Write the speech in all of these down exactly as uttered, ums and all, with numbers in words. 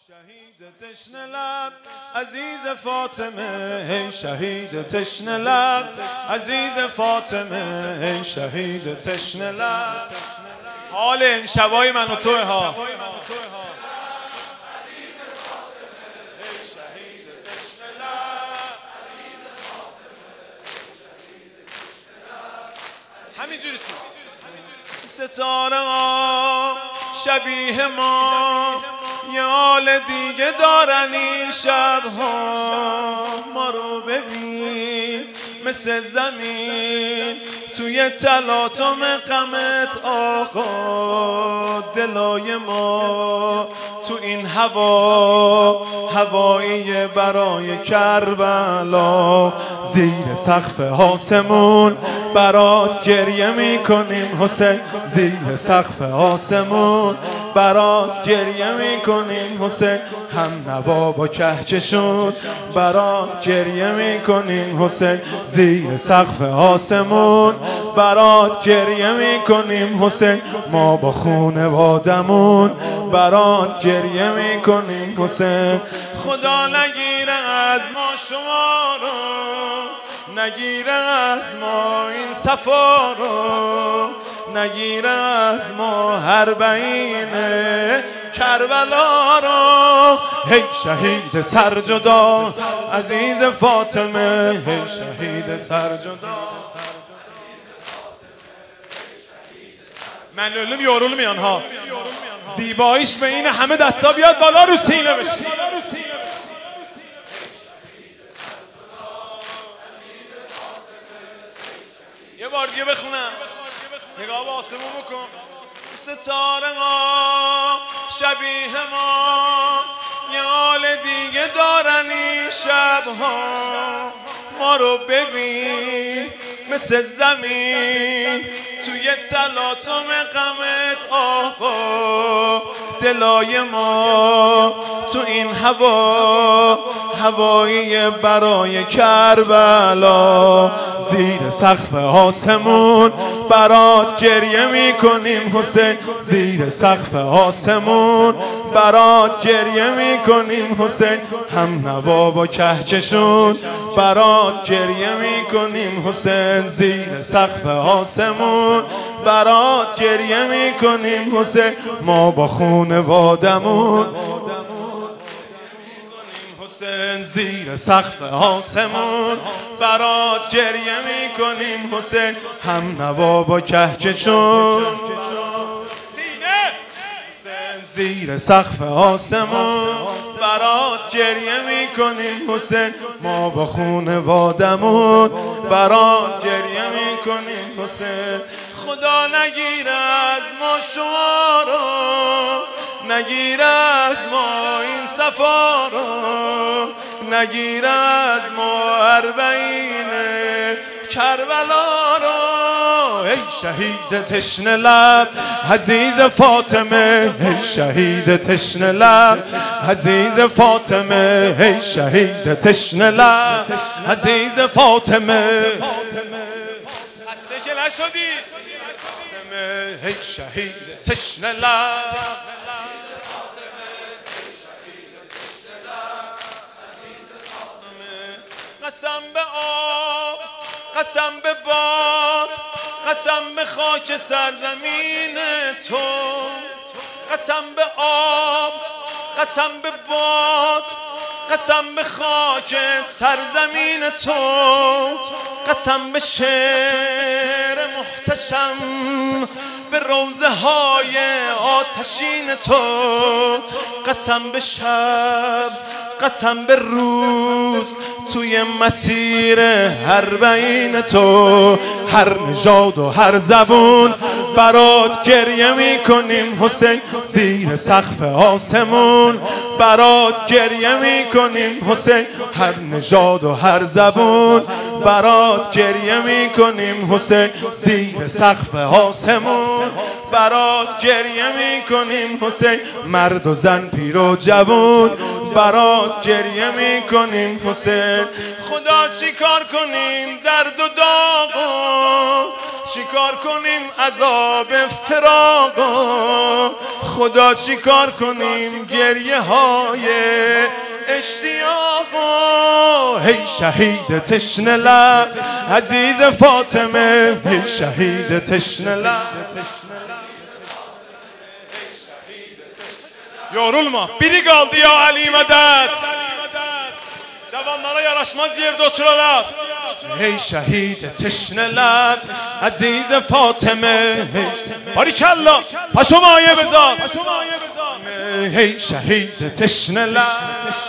شهید تشنه لب عزیز فاطمه، ای شهید تشنه لب عزیز فاطمه، ای شهید تشنه لب. حال امشبای من و توه ها. همینجوری تو ستاره ها شبیه ما یه حال دیگه دارن این شبها. ما رو ببین مثل زمین توی تلاطم غمت آقا. دلای ما تو این هوا هوایی برای کربلا. زیر سقف آسمون برات گریه میکنیم حسین، زیر سقف آسمون برات گریه میکنیم حسین. هم نوا با کهکشون برات گریه میکنیم حسین، زیر سقف آسمون برات گریه میکنیم حسین. ما با خونوادمون برات گریه میکنیم حسین. خدا نگیره از ما شما رو، نگیره از ما این صفا رو، نگیره از ما هر بعینه کربلا رو. هی شهید سرجدا عزیز فاطمه، هی شهید سرجدا. من لولم یارول میان ها. زیباییش به این همه دستا بیاد بالا رو سینه بشه. یه بار دیگه بخونم، نگاه به آسمون بکن. ستاره ها شبیه ما یه حال دیگه دارن این شبها. ما رو ببین مثل زمین توی تلاطم غمت آقا. دلای ما تو این هوا هوایی برای کربلا. زیر سقف آسمون برات گریه میکنیم حسین، زیر سقف آسمون برات گریه میکنیم حسین. هم نوا با کهکشون برات گریه میکنیم حسین، زیر سقف آسمون برات گریه میکنیم حسین. ما با خونوادمون زیر سقف آسمون برات گریه میکنیم حسین. هم نوا با کهکشون زیر سقف آسمون برات گریه میکنیم حسین. ما با خونوادمون برات گریه میکنیم حسین. خدا نگیره از ما شما رو، نگیره از ما این صفا رو، نگیره از ما اربعین کربلا رو. ای شهید تشنه لب عزیز فاطمه، ای شهید تشنه لب عزیز فاطمه، ای شهید تشنه لب عزیز فاطمه. خسته که نشدی ای شهید تشنه لب. قسم به آب، قسم به باد، قسم به خاک سرزمین تو. قسم به آب، قسم به باد، قسم به خاک سرزمین تو. قسم به شعر محتشم، به روضه های آتشین تو. قسم به شب، قسم به روز توی مسیر اربعین تو. هر نژاد و هر زبون برات گریه میکنیم حسین، زیر سقف آسمون برات گریه میکنیم حسین. هر نژاد و هر زبون برات گریه میکنیم حسین، زیر سقف آسمون برات گریه میکنیم حسین. مرد و زن پیر و جوان برات گریه میکنیم حسین. خدا چی کار کنیم درد و داغو، چیکار کنیم عذاب فراق، خدا چیکار کنیم گریه های اشتیاق. هی شهید تشنه لب عزیز فاطمه، هی شهید تشنه لب. Yorulma, biri kaldı ya Ali medet. Cavanlara yaraşmaz yerde oturarlar. Hey şehid teşne lab aziz Fatime, barikallah paşo maye bezar. Hey şehid teşne lab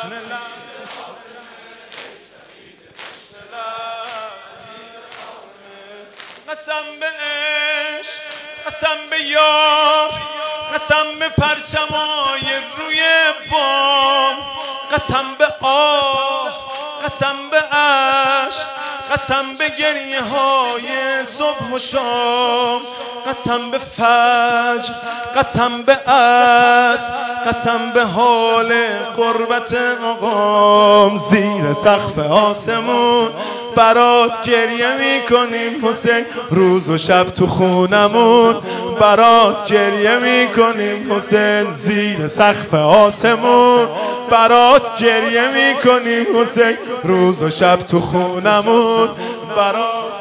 قسم به عشق، قسم به یار، قسم به پرچمای روی بام، قسم به آه، قسم به عشق، قسم به گریه های صبح و شام، قسم به فجر، قسم به عصر، قسم به حال قربت مقام. زیر سقف آسمون برات گریه میکنیم حسین، روز و شب تو خونمون برات گریه میکنیم حسین. زیر سقف آسمون برات گریه میکنیم حسین، روز و شب تو خونمون برات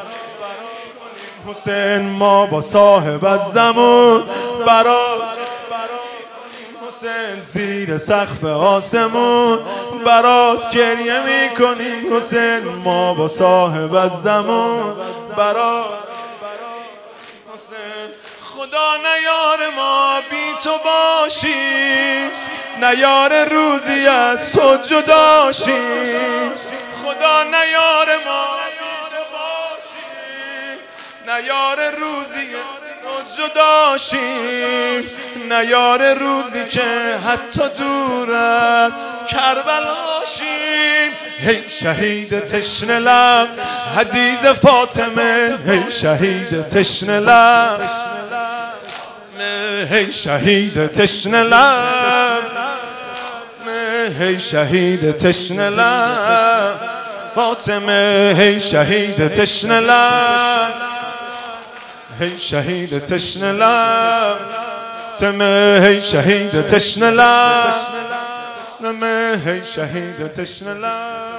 حسین. ما با صاحب از زمان برات حسین، زیر سقف آسمون برات گریه میکنیم حسین. ما با صاحب از زمان برات حسین. خدا نیار ما بی تو باشی، نیار روزی از تو جداشی. خدا نیار ما بی تو باشی، نیار روزی تو جداشی، نیار روزی که حتی دور از کربلاشیم. هی شهید تشنه لب عزیز فاطمه، هی شهید تشنه لب، هی شهید تشنه لب، هی شهید تشنه لب فاطمه، هی شهید تشنه لب، هی شهید تشنه لب تمه، هی شهید تشنه لب، هی شهید تشنه لب.